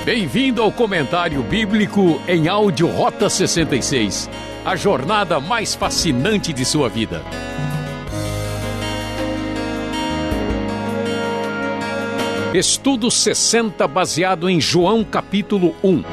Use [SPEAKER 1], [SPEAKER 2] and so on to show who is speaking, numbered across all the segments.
[SPEAKER 1] Bem-vindo ao Comentário Bíblico em áudio Rota 66, a jornada mais fascinante de sua vida. Estudo 60 baseado em João capítulo 1.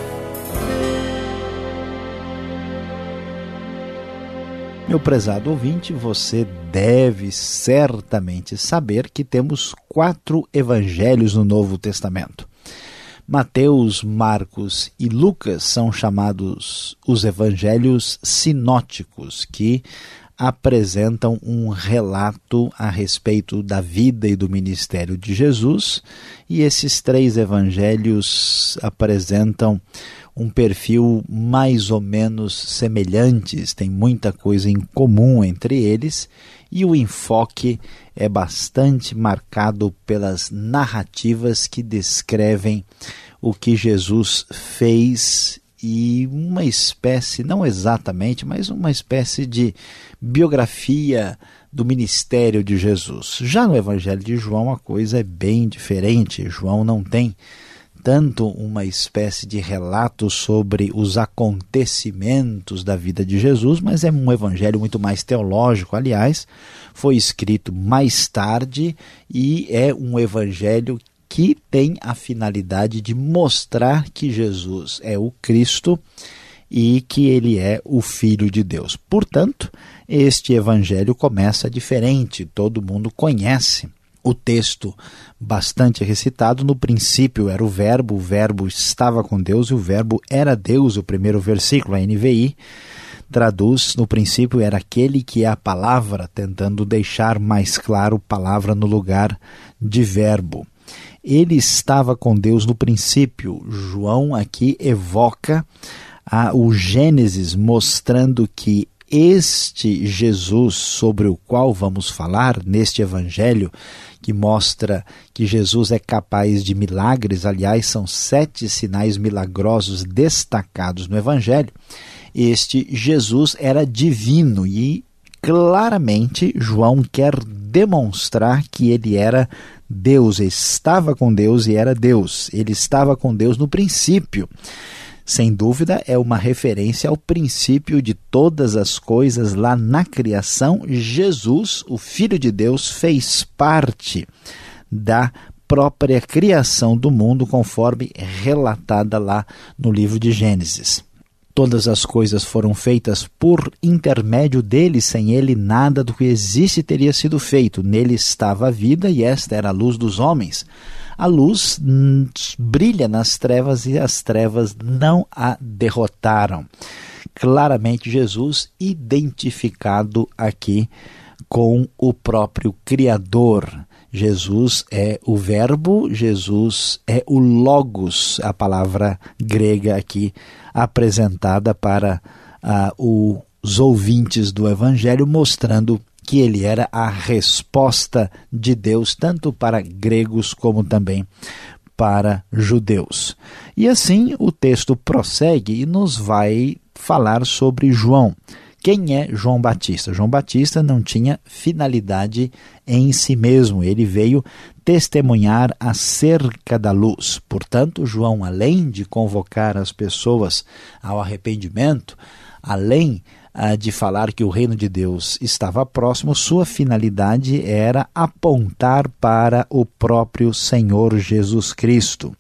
[SPEAKER 2] Meu prezado ouvinte, você deve certamente saber que temos 4 evangelhos no Novo Testamento. Mateus, Marcos e Lucas são chamados os evangelhos sinóticos, que apresentam um relato a respeito da vida e do ministério de Jesus, e esses 3 evangelhos apresentam um perfil mais ou menos semelhantes, tem muita coisa em comum entre eles, e o enfoque é bastante marcado pelas narrativas que descrevem o que Jesus fez e uma espécie, não exatamente, mas uma espécie de biografia do ministério de Jesus. Já no Evangelho de João a coisa é bem diferente. João não tem tanto uma espécie de relato sobre os acontecimentos da vida de Jesus, mas é um evangelho muito mais teológico. Aliás, foi escrito mais tarde e é um evangelho que tem a finalidade de mostrar que Jesus é o Cristo e que ele é o Filho de Deus. Portanto, este evangelho começa diferente, todo mundo conhece o texto bastante recitado. No princípio era o verbo estava com Deus e o verbo era Deus. O primeiro versículo, a NVI, traduz: no princípio era aquele que é a palavra, tentando deixar mais claro palavra no lugar de verbo. Ele estava com Deus no princípio. João aqui evoca o Gênesis, mostrando que este Jesus sobre o qual vamos falar neste evangelho, que mostra que Jesus é capaz de milagres, aliás, são 7 sinais milagrosos destacados no evangelho, este Jesus era divino e claramente João quer demonstrar que ele era Deus, estava com Deus e era Deus, ele estava com Deus no princípio. Sem dúvida, é uma referência ao princípio de todas as coisas lá na criação. Jesus, o Filho de Deus, fez parte da própria criação do mundo, conforme relatada lá no livro de Gênesis. Todas as coisas foram feitas por intermédio dele, sem ele nada do que existe teria sido feito. Nele estava a vida e esta era a luz dos homens. A luz brilha nas trevas e as trevas não a derrotaram. Claramente Jesus identificado aqui com o próprio Criador. Jesus é o verbo, Jesus é o logos, a palavra grega aqui apresentada para os ouvintes do Evangelho, mostrando que ele era a resposta de Deus, tanto para gregos como também para judeus. E assim o texto prossegue e nos vai falar sobre João. Quem é João Batista? João Batista não tinha finalidade em si mesmo, ele veio testemunhar acerca da luz. Portanto, João, além de convocar as pessoas ao arrependimento, além de falar que o reino de Deus estava próximo, sua finalidade era apontar para o próprio Senhor Jesus Cristo.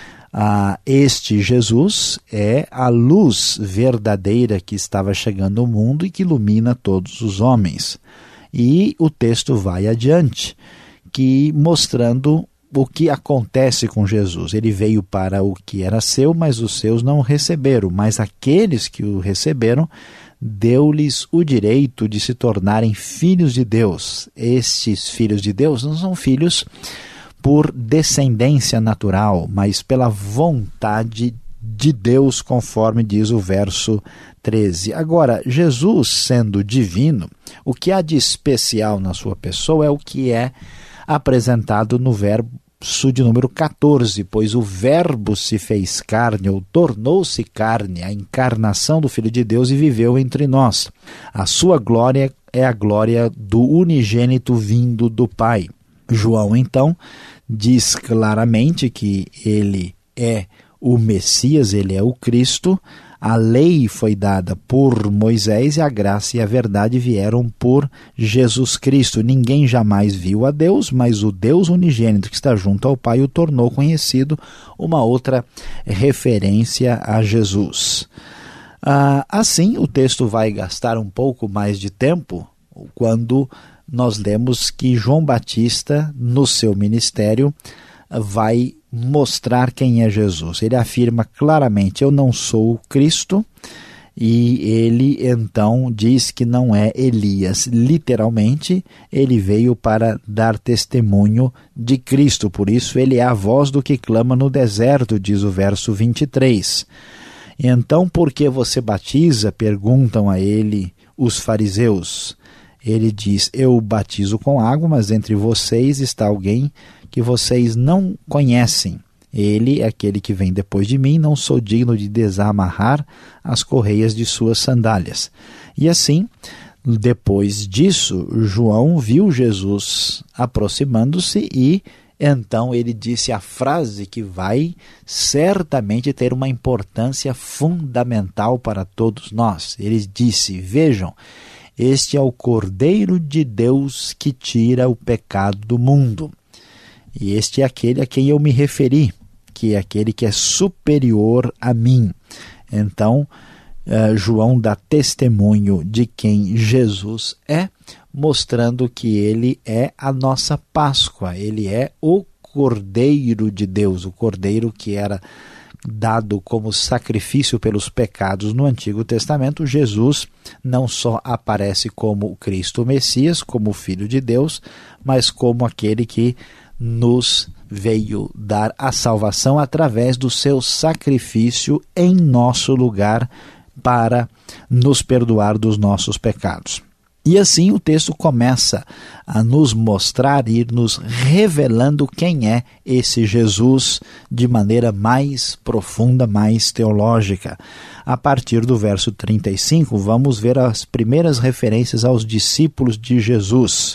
[SPEAKER 2] Este Jesus é a luz verdadeira que estava chegando ao mundo e que ilumina todos os homens. E o texto vai adiante, mostrando o que acontece com Jesus. Ele veio para o que era seu, mas os seus não o receberam. Mas aqueles que o receberam, deu-lhes o direito de se tornarem filhos de Deus. Estes filhos de Deus não são filhos por descendência natural, mas pela vontade de Deus, conforme diz o verso 13. Agora, Jesus sendo divino, o que há de especial na sua pessoa é o que é apresentado no verso de número 14, pois o verbo se fez carne, ou tornou-se carne, a encarnação do Filho de Deus, e viveu entre nós. A sua glória é a glória do unigênito vindo do Pai. João, então, diz claramente que ele é o Messias, ele é o Cristo. A lei foi dada por Moisés e a graça e a verdade vieram por Jesus Cristo. Ninguém jamais viu a Deus, mas o Deus unigênito que está junto ao Pai o tornou conhecido, uma outra referência a Jesus. Assim, o texto vai gastar um pouco mais de tempo quando nós lemos que João Batista, no seu ministério, vai mostrar quem é Jesus. Ele afirma claramente: eu não sou o Cristo, e ele então diz que não é Elias. Literalmente, ele veio para dar testemunho de Cristo, por isso ele é a voz do que clama no deserto, diz o verso 23. Então, por que você batiza? Perguntam a ele os fariseus. Ele diz: eu batizo com água, mas entre vocês está alguém que vocês não conhecem. Ele é aquele que vem depois de mim, não sou digno de desamarrar as correias de suas sandálias. E assim, depois disso, João viu Jesus aproximando-se e então ele disse a frase que vai certamente ter uma importância fundamental para todos nós. Ele disse: vejam, este é o Cordeiro de Deus que tira o pecado do mundo. E este é aquele a quem eu me referi, que é aquele que é superior a mim. Então, João dá testemunho de quem Jesus é, mostrando que ele é a nossa Páscoa, ele é o Cordeiro de Deus, o Cordeiro que era dado como sacrifício pelos pecados no Antigo Testamento. Jesus não só aparece como o Cristo Messias, como o Filho de Deus, mas como aquele que nos veio dar a salvação através do seu sacrifício em nosso lugar para nos perdoar dos nossos pecados. E assim o texto começa a nos mostrar e nos revelando quem é esse Jesus de maneira mais profunda, mais teológica. A partir do verso 35, vamos ver as primeiras referências aos discípulos de Jesus.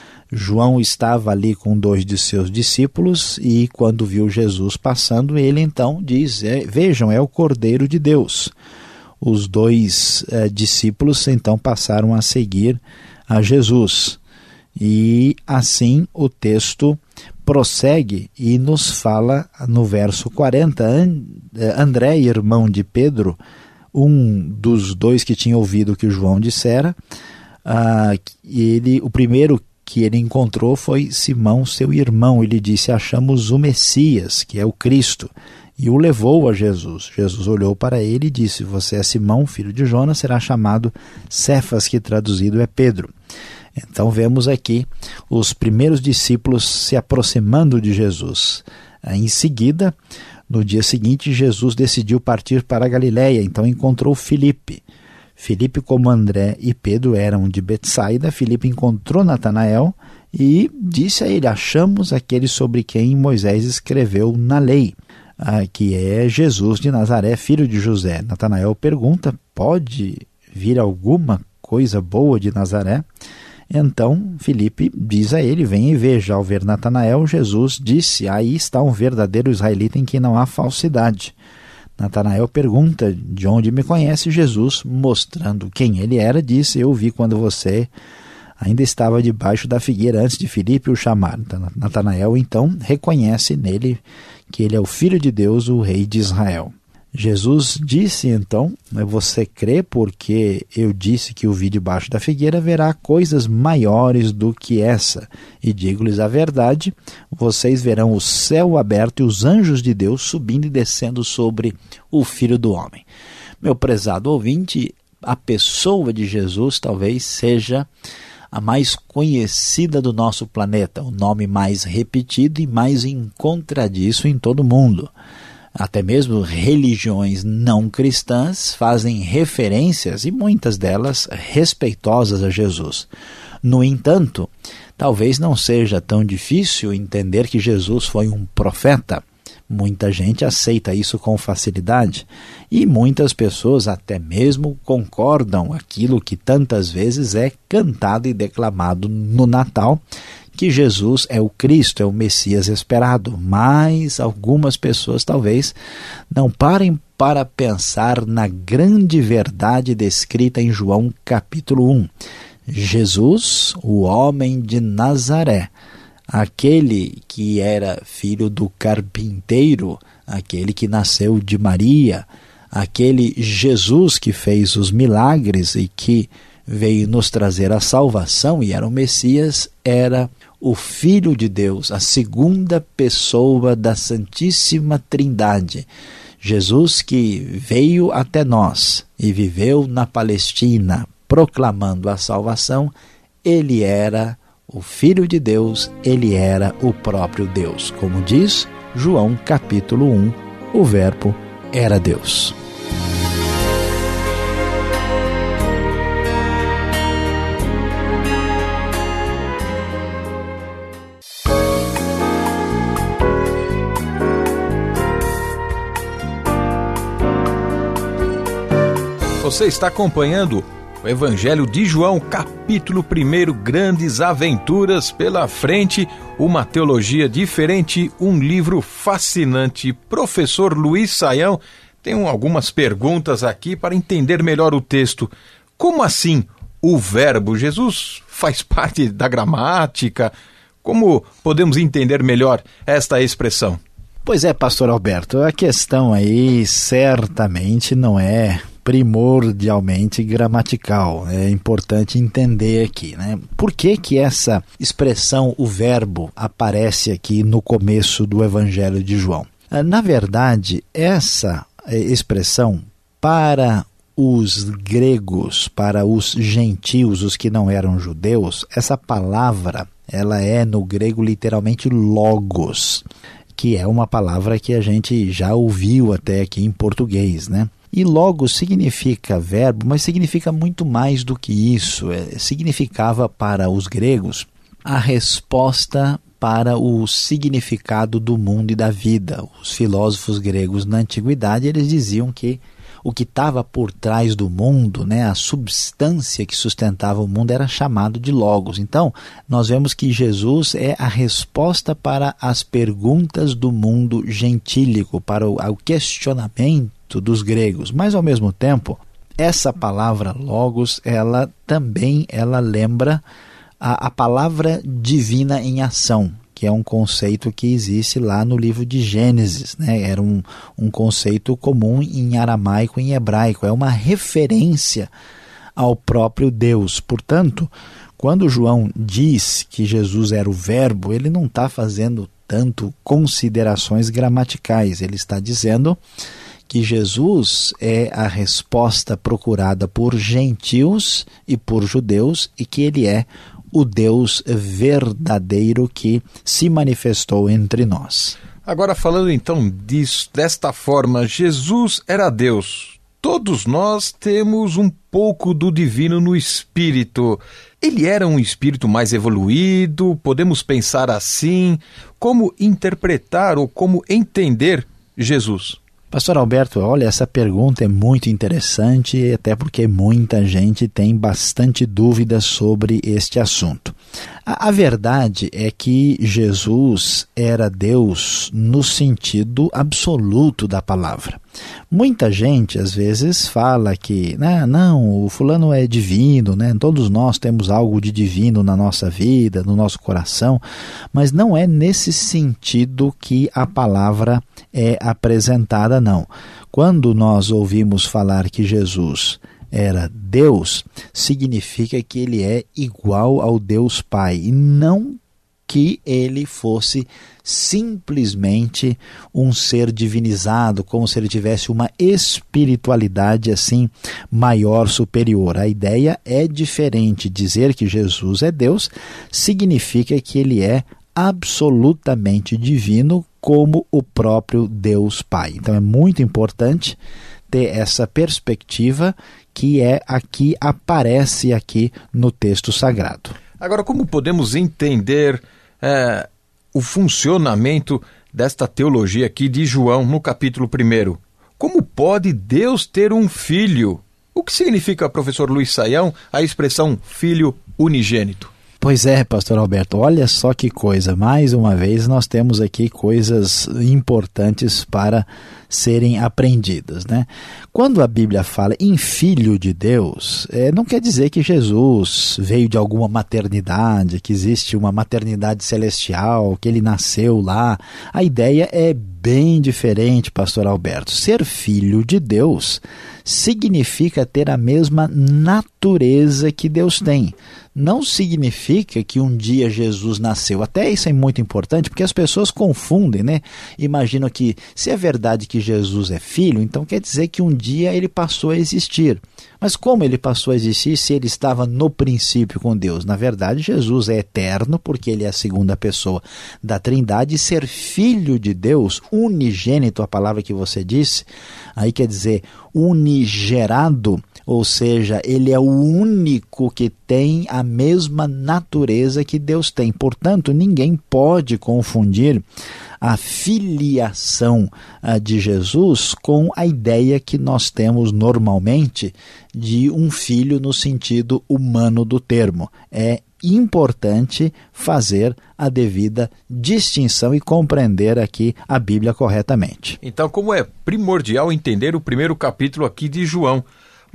[SPEAKER 2] João estava ali com 2 de seus discípulos e quando viu Jesus passando, ele então diz: vejam, é o Cordeiro de Deus. Os 2 discípulos então passaram a seguir a Jesus. E assim o texto prossegue e nos fala no verso 40, André, irmão de Pedro, um dos 2 que tinha ouvido o que João dissera, o primeiro que ele encontrou foi Simão, seu irmão. Ele disse: achamos o Messias, que é o Cristo, e o levou a Jesus. Jesus olhou para ele e disse: você é Simão, filho de Jonas, será chamado Cefas, que traduzido é Pedro. Então vemos aqui os primeiros discípulos se aproximando de Jesus. Em seguida, no dia seguinte, Jesus decidiu partir para a Galiléia, então encontrou Filipe. Filipe, como André e Pedro eram de Betsaida, Filipe encontrou Natanael e disse a ele: achamos aquele sobre quem Moisés escreveu na lei, que é Jesus de Nazaré, filho de José. Natanael pergunta: pode vir alguma coisa boa de Nazaré? Então Filipe diz a ele: venha e veja. Ao ver Natanael, Jesus disse: aí está um verdadeiro israelita em quem não há falsidade. Natanael pergunta: de onde me conhece? Jesus, mostrando quem ele era, disse: eu vi quando você ainda estava debaixo da figueira antes de Filipe o chamar. Natanael então reconhece nele que ele é o Filho de Deus, o Rei de Israel. Jesus disse então: você crê porque eu disse que o vi debaixo da figueira, verá coisas maiores do que essa. E digo-lhes a verdade, vocês verão o céu aberto e os anjos de Deus subindo e descendo sobre o Filho do Homem. Meu prezado ouvinte, a pessoa de Jesus talvez seja a mais conhecida do nosso planeta, o nome mais repetido e mais encontradiço em todo o mundo. Até mesmo religiões não cristãs fazem referências, e muitas delas respeitosas, a Jesus. No entanto, talvez não seja tão difícil entender que Jesus foi um profeta. Muita gente aceita isso com facilidade e muitas pessoas até mesmo concordam aquilo que tantas vezes é cantado e declamado no Natal, que Jesus é o Cristo, é o Messias esperado, mas algumas pessoas talvez não parem para pensar na grande verdade descrita em João capítulo 1. Jesus, o homem de Nazaré, aquele que era filho do carpinteiro, aquele que nasceu de Maria, aquele Jesus que fez os milagres e que veio nos trazer a salvação e era o Messias, era o Filho de Deus, a segunda pessoa da Santíssima Trindade. Jesus que veio até nós e viveu na Palestina, proclamando a salvação, ele era o Filho de Deus, ele era o próprio Deus. Como diz João capítulo 1, o Verbo era Deus.
[SPEAKER 3] Você está acompanhando o Evangelho de João, capítulo 1, Grandes Aventuras pela Frente, uma teologia diferente, um livro fascinante. Professor Luiz Saião, tenho algumas perguntas aqui para entender melhor o texto. Como assim o verbo? Jesus faz parte da gramática? Como podemos entender melhor esta expressão?
[SPEAKER 2] Pois é, pastor Alberto, a questão aí certamente não é primordialmente gramatical. É importante entender aqui, né? Por que que essa expressão, o verbo, aparece aqui no começo do Evangelho de João? Na verdade, essa expressão, para os gregos, para os gentios, os que não eram judeus, essa palavra, ela é no grego literalmente logos, que é uma palavra que a gente já ouviu até aqui em português, né? E logos significa verbo, mas significa muito mais do que isso. Significava para os gregos a resposta para o significado do mundo e da vida. Os filósofos gregos na antiguidade, eles diziam que o que estava por trás do mundo, né, a substância que sustentava o mundo, era chamado de logos. Então, nós vemos que Jesus é a resposta para as perguntas do mundo gentílico, para o questionamento dos gregos. Mas, ao mesmo tempo, essa palavra logos, ela lembra a palavra divina em ação, que é um conceito que existe lá no livro de Gênesis, né? Era um conceito comum em aramaico e em hebraico, é uma referência ao próprio Deus. Portanto, quando João diz que Jesus era o verbo, ele não está fazendo tanto considerações gramaticais, ele está dizendo que Jesus é a resposta procurada por gentios e por judeus e que ele é o Deus verdadeiro que se manifestou entre nós.
[SPEAKER 3] Agora, falando então desta forma, Jesus era Deus. Todos nós temos um pouco do divino no espírito. Ele era um espírito mais evoluído? Podemos pensar assim? Como interpretar ou como entender Jesus?
[SPEAKER 2] Pastor Alberto, olha, essa pergunta é muito interessante, até porque muita gente tem bastante dúvidas sobre este assunto. A verdade é que Jesus era Deus no sentido absoluto da palavra. Muita gente, às vezes, fala que não, o fulano é divino, né? Todos nós temos algo de divino na nossa vida, no nosso coração, mas não é nesse sentido que a palavra é apresentada, não. Quando nós ouvimos falar que Jesus era Deus, significa que ele é igual ao Deus Pai, e não que ele fosse simplesmente um ser divinizado, como se ele tivesse uma espiritualidade assim maior, superior. A ideia é diferente. Dizer que Jesus é Deus significa que ele é absolutamente divino, como o próprio Deus Pai. Então é muito importante ter essa perspectiva que aparece aqui no texto sagrado.
[SPEAKER 3] Agora, como podemos entender o funcionamento desta teologia aqui de João no capítulo 1? Como pode Deus ter um filho? O que significa, professor Luiz Saião, a expressão filho unigênito?
[SPEAKER 2] Pois é, pastor Alberto, olha só que coisa, mais uma vez nós temos aqui coisas importantes para serem aprendidas, né? Quando a Bíblia fala em Filho de Deus, não quer dizer que Jesus veio de alguma maternidade, que existe uma maternidade celestial, que ele nasceu lá. A ideia é bem diferente, pastor Alberto. Ser filho de Deus significa ter a mesma natureza que Deus tem. Não significa que um dia Jesus nasceu. Até isso é muito importante, porque as pessoas confundem, né? Imaginam que se é verdade que Jesus é filho, então quer dizer que um dia ele passou a existir. Mas como ele passou a existir se ele estava no princípio com Deus? Na verdade, Jesus é eterno, porque ele é a segunda pessoa da Trindade, e ser filho de Deus, unigênito, a palavra que você disse, aí quer dizer unigerado, ou seja, ele é o único que tem a mesma natureza que Deus tem. Portanto, ninguém pode confundir a filiação de Jesus com a ideia que nós temos normalmente de um filho no sentido humano do termo. É importante fazer a devida distinção e compreender aqui a Bíblia corretamente.
[SPEAKER 3] Então, como é primordial entender o primeiro capítulo aqui de João,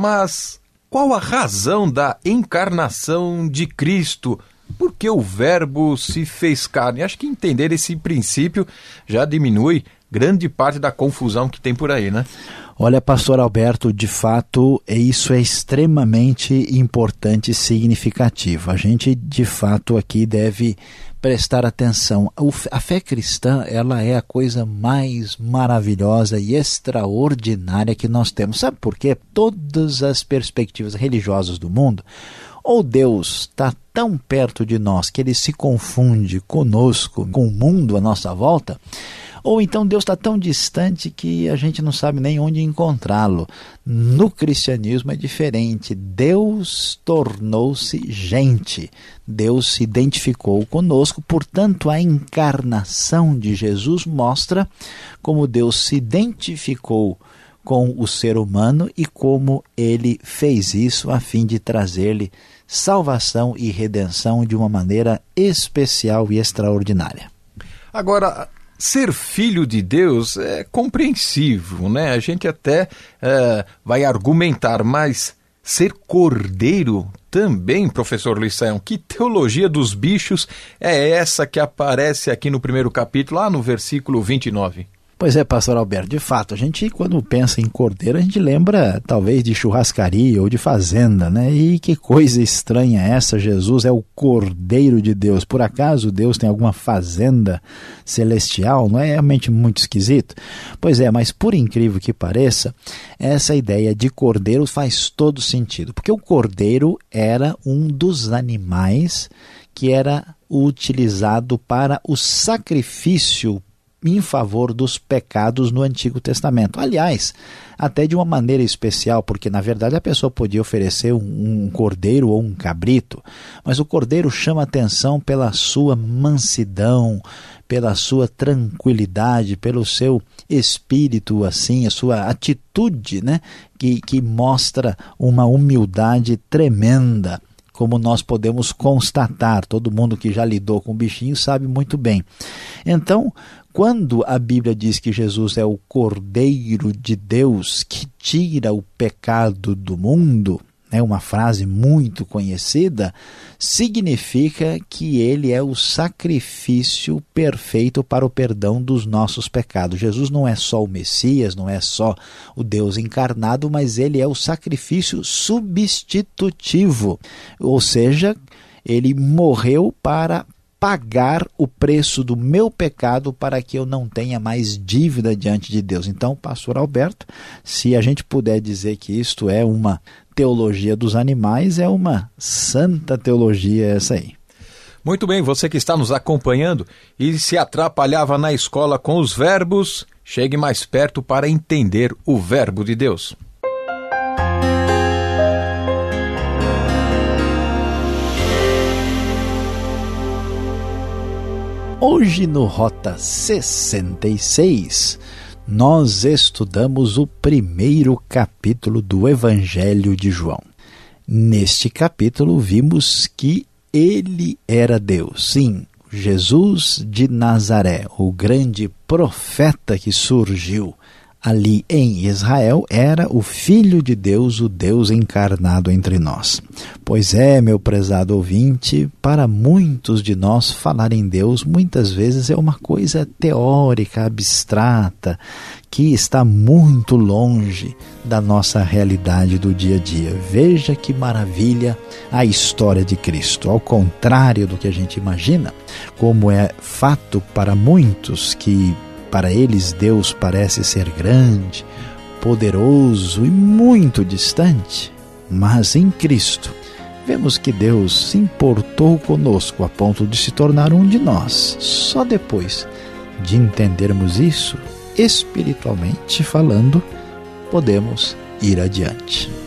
[SPEAKER 3] mas qual a razão da encarnação de Cristo? Por que o Verbo se fez carne? Acho que entender esse princípio já diminui grande parte da confusão que tem por aí, né?
[SPEAKER 2] Olha, pastor Alberto, de fato, isso é extremamente importante e significativo. A gente, de fato, aqui deve prestar atenção. A fé cristã, ela é a coisa mais maravilhosa e extraordinária que nós temos. Sabe por quê? Todas as perspectivas religiosas do mundo, ou Deus está tão perto de nós que ele se confunde conosco, com o mundo à nossa volta, ou então Deus está tão distante que a gente não sabe nem onde encontrá-lo. No cristianismo é diferente. Deus tornou-se gente. Deus se identificou conosco. Portanto, a encarnação de Jesus mostra como Deus se identificou com o ser humano e como ele fez isso a fim de trazer-lhe salvação e redenção de uma maneira especial e extraordinária.
[SPEAKER 3] Agora, ser filho de Deus é compreensível, né? A gente até vai argumentar, mas ser cordeiro também, professor Luiz Saião, que teologia dos bichos é essa que aparece aqui no primeiro capítulo, lá no versículo 29?
[SPEAKER 2] Pois é, pastor Alberto, de fato, a gente quando pensa em cordeiro, a gente lembra talvez de churrascaria ou de fazenda, né? E que coisa estranha essa, Jesus é o Cordeiro de Deus. Por acaso Deus tem alguma fazenda celestial? Não é realmente muito esquisito? Pois é, mas por incrível que pareça, essa ideia de cordeiro faz todo sentido, porque o cordeiro era um dos animais que era utilizado para o sacrifício em favor dos pecados no Antigo Testamento. Aliás, até de uma maneira especial, porque na verdade a pessoa podia oferecer um cordeiro ou um cabrito, mas o cordeiro chama atenção pela sua mansidão, pela sua tranquilidade, pelo seu espírito, assim, a sua atitude, né, que mostra uma humildade tremenda, como nós podemos constatar. Todo mundo que já lidou com o bichinho sabe muito bem. Então, quando a Bíblia diz que Jesus é o Cordeiro de Deus que tira o pecado do mundo, é uma frase muito conhecida, significa que ele é o sacrifício perfeito para o perdão dos nossos pecados. Jesus não é só o Messias, não é só o Deus encarnado, mas ele é o sacrifício substitutivo, ou seja, ele morreu para pagar o preço do meu pecado para que eu não tenha mais dívida diante de Deus. Então, pastor Alberto, se a gente puder dizer que isto é uma teologia dos animais, é uma santa teologia essa aí.
[SPEAKER 3] Muito bem, você que está nos acompanhando e se atrapalhava na escola com os verbos, chegue mais perto para entender o verbo de Deus.
[SPEAKER 2] Hoje no Rota 66, nós estudamos o primeiro capítulo do Evangelho de João. Neste capítulo vimos que ele era Deus. Sim, Jesus de Nazaré, o grande profeta que surgiu ali em Israel, era o Filho de Deus, o Deus encarnado entre nós. Pois é, meu prezado ouvinte, para muitos de nós falar em Deus muitas vezes é uma coisa teórica, abstrata, que está muito longe da nossa realidade do dia a dia. Veja que maravilha a história de Cristo. Ao contrário do que a gente imagina, como é fato para muitos que para eles Deus parece ser grande, poderoso e muito distante, mas em Cristo vemos que Deus se importou conosco a ponto de se tornar um de nós. Só depois de entendermos isso, espiritualmente falando, podemos ir adiante.